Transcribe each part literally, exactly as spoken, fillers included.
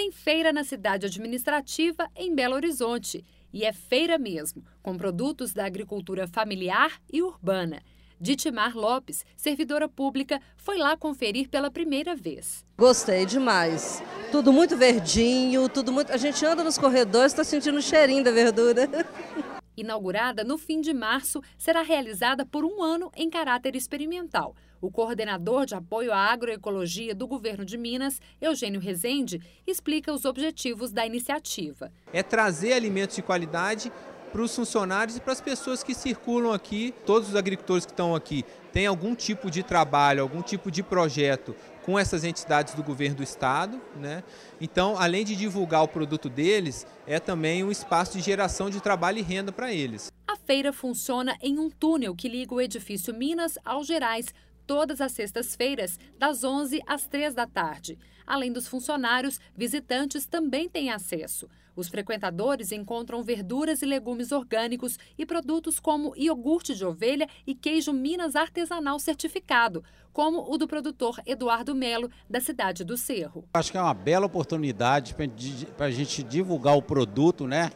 Tem feira na cidade administrativa em Belo Horizonte. E é feira mesmo, com produtos da agricultura familiar e urbana. Ditimar Lopes, servidora pública, foi lá conferir pela primeira vez. Gostei demais. Tudo muito verdinho, tudo muito. A gente anda nos corredores, está sentindo o cheirinho da verdura. Inaugurada no fim de março, será realizada por um ano em caráter experimental. O coordenador de apoio à agroecologia do governo de Minas, Eugênio Rezende, explica os objetivos da iniciativa. É trazer alimentos de qualidade para os funcionários e para as pessoas que circulam aqui. Todos os agricultores que estão aqui têm algum tipo de trabalho, algum tipo de projeto com essas entidades do governo do estado, né? Então, além de divulgar o produto deles, é também um espaço de geração de trabalho e renda para eles. A feira funciona em um túnel que liga o edifício Minas ao Gerais, todas as sextas-feiras, das onze às três da tarde. Além dos funcionários, visitantes também têm acesso. Os frequentadores encontram verduras e legumes orgânicos e produtos como iogurte de ovelha e queijo Minas artesanal certificado, como o do produtor Eduardo Melo, da cidade do Cerro. Acho que é uma bela oportunidade para a gente divulgar o produto, né?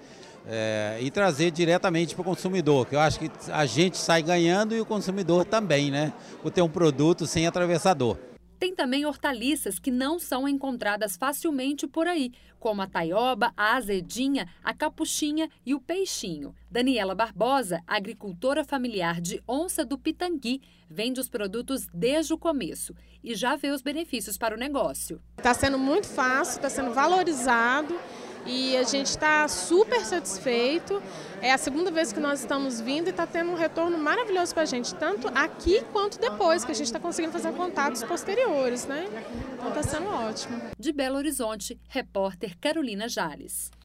É, e trazer diretamente para o consumidor, que eu acho que a gente sai ganhando e o consumidor também, né? Por ter um produto sem atravessador. Tem também hortaliças que não são encontradas facilmente por aí, como a taioba, a azedinha, a capuchinha e o peixinho. Daniela Barbosa, agricultora familiar de Onça do Pitangui, vende os produtos desde o começo e já vê os benefícios para o negócio. Está sendo muito fácil, está sendo valorizado. E a gente está super satisfeito. É a segunda vez que nós estamos vindo e está tendo um retorno maravilhoso para a gente, tanto aqui quanto depois, que a gente está conseguindo fazer contatos posteriores, né? Então está sendo ótimo. De Belo Horizonte, repórter Carolina Jales.